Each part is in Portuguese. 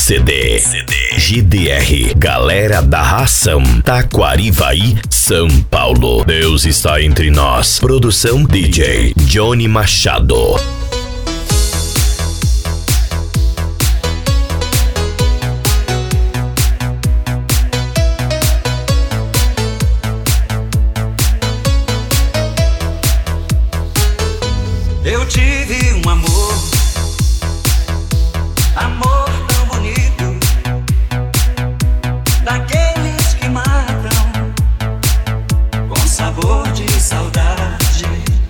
CD. GDR, Galera da Ração, Taquarivaí, São Paulo. Deus está entre nós. Produção DJ Johnny Machado. Eu tive um amor tão bonito, daqueles que matam com sabor de saudade.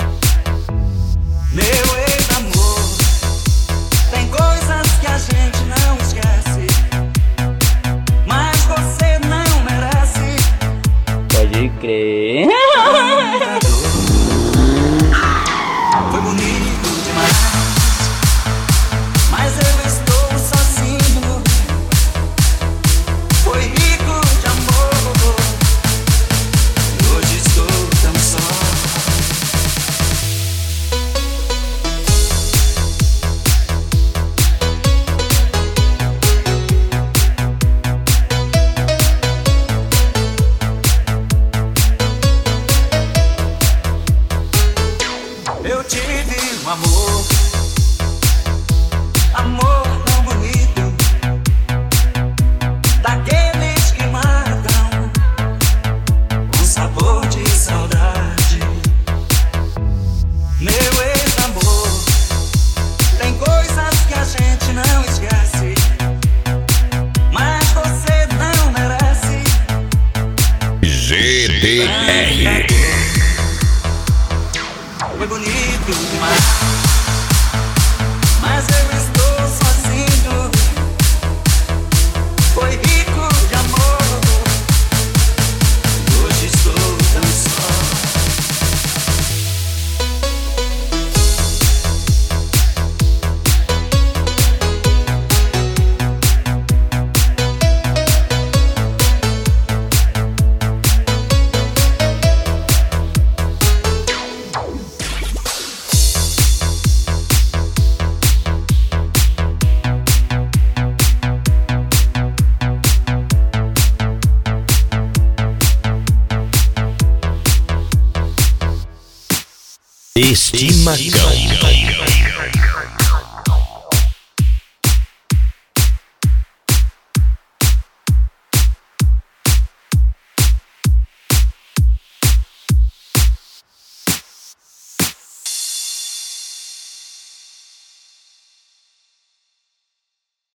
Meu ex-amor, tem coisas que a gente não esquece, mas você não merece. Pode crer. Foi bonito demais, mas eu estou sozinho. Foi rico de amor, hoje estou tão só. Eu tive um amor tão bonito, daqueles que matam com sabor de saudade. Meu ex-amor, tem coisas que a gente não esquece, mas você não merece. GDR. Foi bonito demais, mas eu estou sozinho. Foi rico de amor, hoje estou tão só. Estimacão.